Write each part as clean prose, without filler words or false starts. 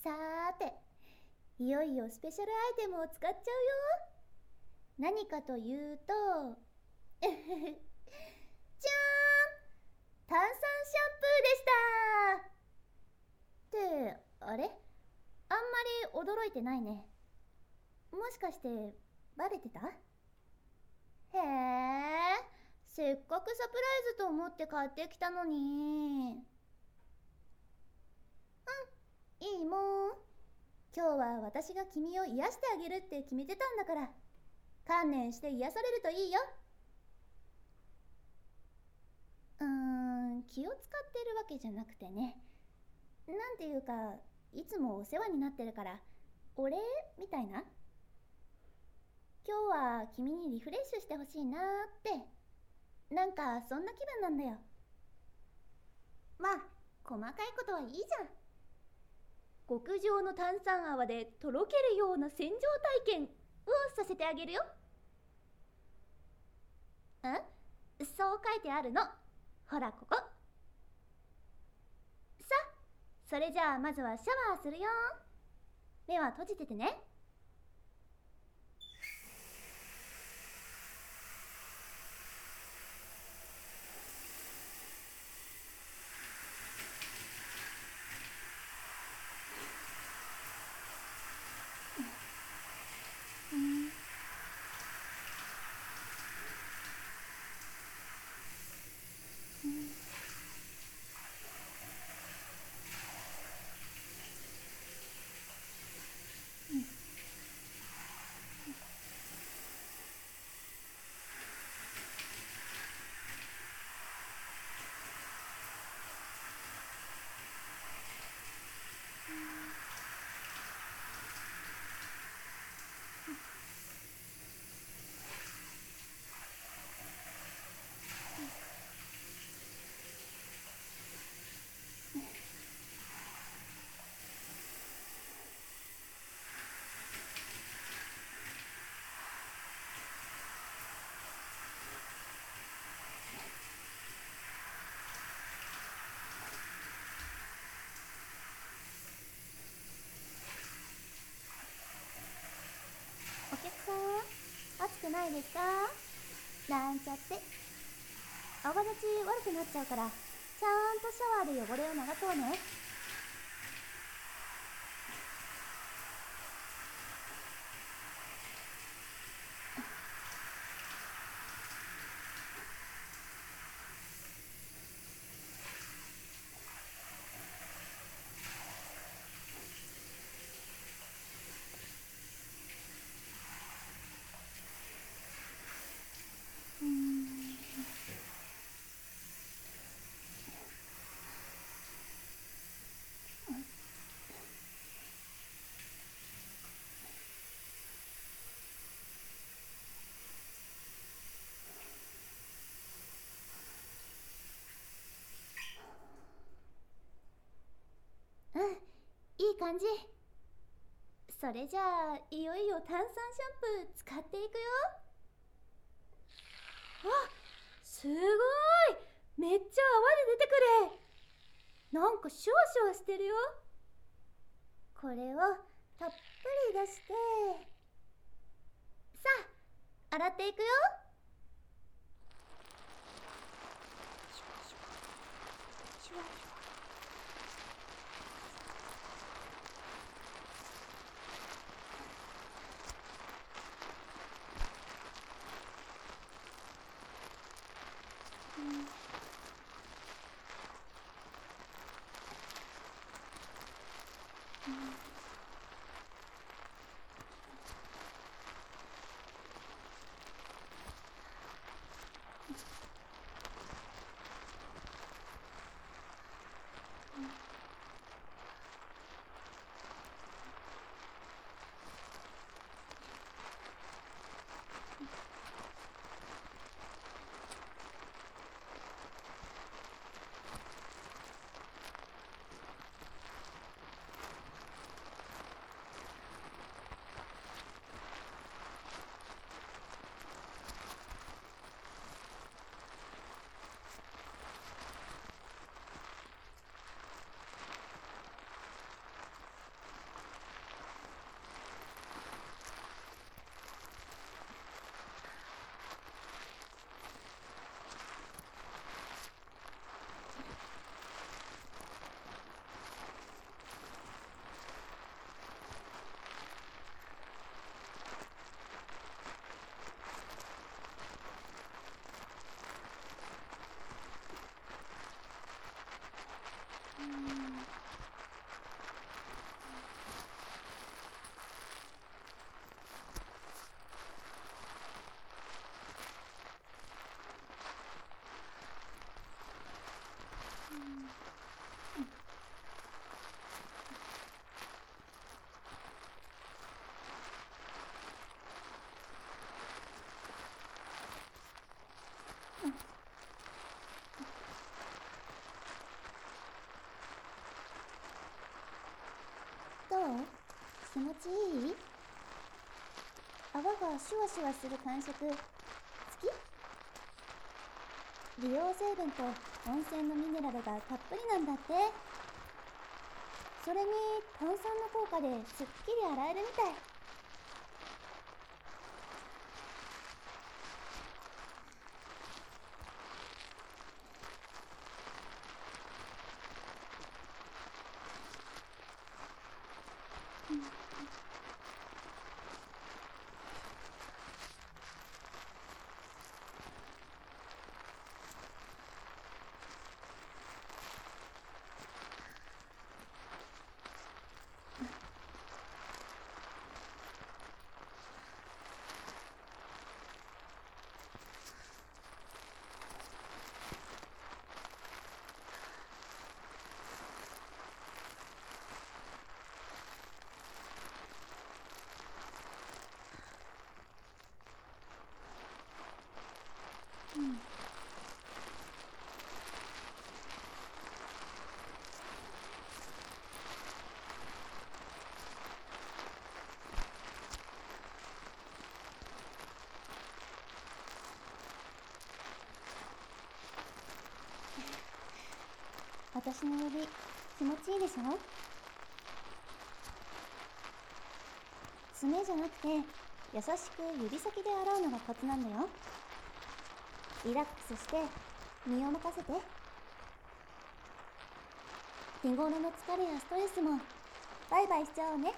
さーて、いよいよスペシャルアイテムを使っちゃうよ。何かというとじゃーん、炭酸シャンプーでした。ってあれ、あんまり驚いてないね。もしかしてバレてた？へえ、せっかくサプライズと思って買ってきたのに。いいもん。今日は私が君を癒してあげるって決めてたんだから、観念して癒されるといいよ。気を使ってるわけじゃなくてね。なんていうか、いつもお世話になってるから、お礼みたいな。今日は君にリフレッシュしてほしいなーって。なんかそんな気分なんだよ。まあ、細かいことはいいじゃん。極上の炭酸泡でとろけるような洗浄体験をさせてあげるよ。そう書いてあるの。ほらここ。さあ、それじゃあまずはシャワーするよ。目は閉じててね。お客さん、暑くないですか？なんちゃって。泡立ち悪くなっちゃうから、ちゃんとシャワーで汚れを流そうね。いい感じ。それじゃあいよいよ炭酸シャンプー使っていくよ。あ、すごい、めっちゃ泡で出てくる。なんかシュワシュワしてるよ。これをたっぷり出して、さあ洗っていくよ。シュワシュワシュワシュワ。 どう？気持ちいい？泡がシュワシュワする感触好き？美容成分と温泉のミネラルがたっぷりなんだって。それに炭酸の効果ですっきり洗えるみたい。私の指気持ちいいでしょ？爪じゃなくて優しく指先で洗うのがコツなんだよ。リラックスして身を任せて。日頃の疲れやストレスもバイバイしちゃおうね。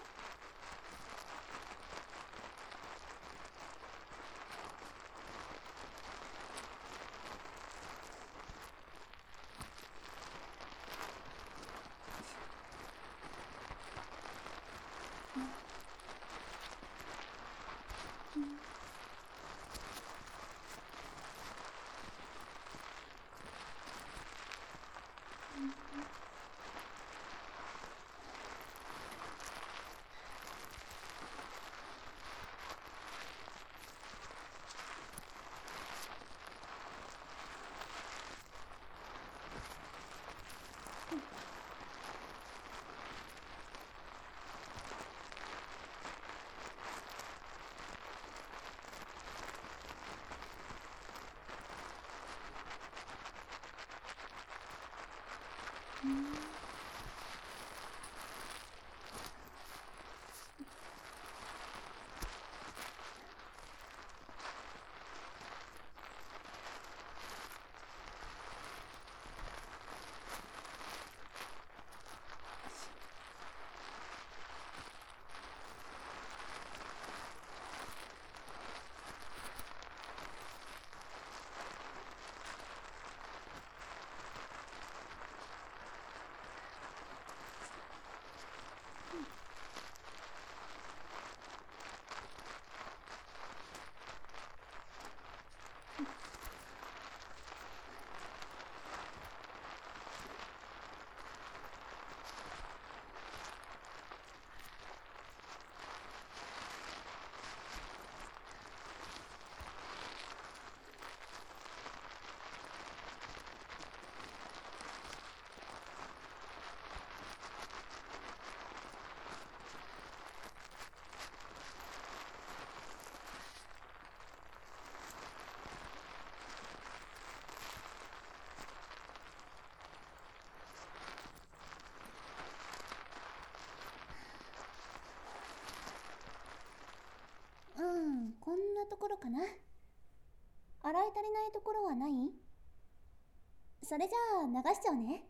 こんなところかな。洗い足りないところはない？それじゃあ流しちゃうね。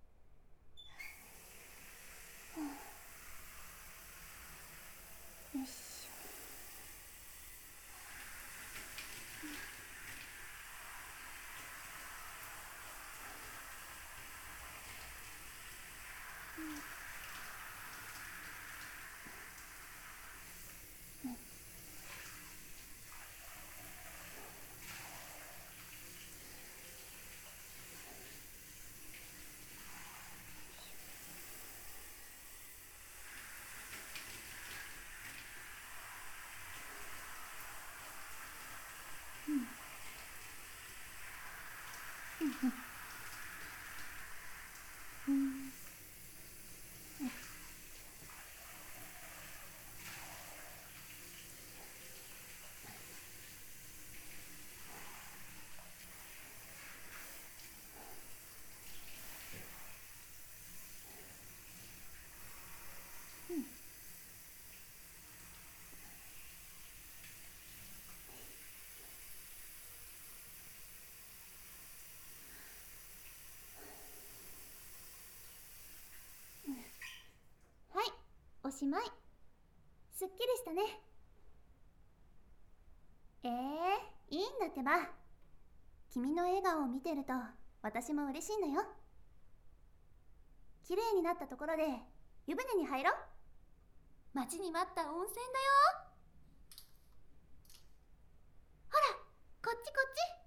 よいししまい。すっきりしたね。いいんだってば。君の笑顔を見てると私も嬉しいんだよ。綺麗になったところで湯船に入ろう。待ちに待った温泉だよ。ほら、こっちこっち。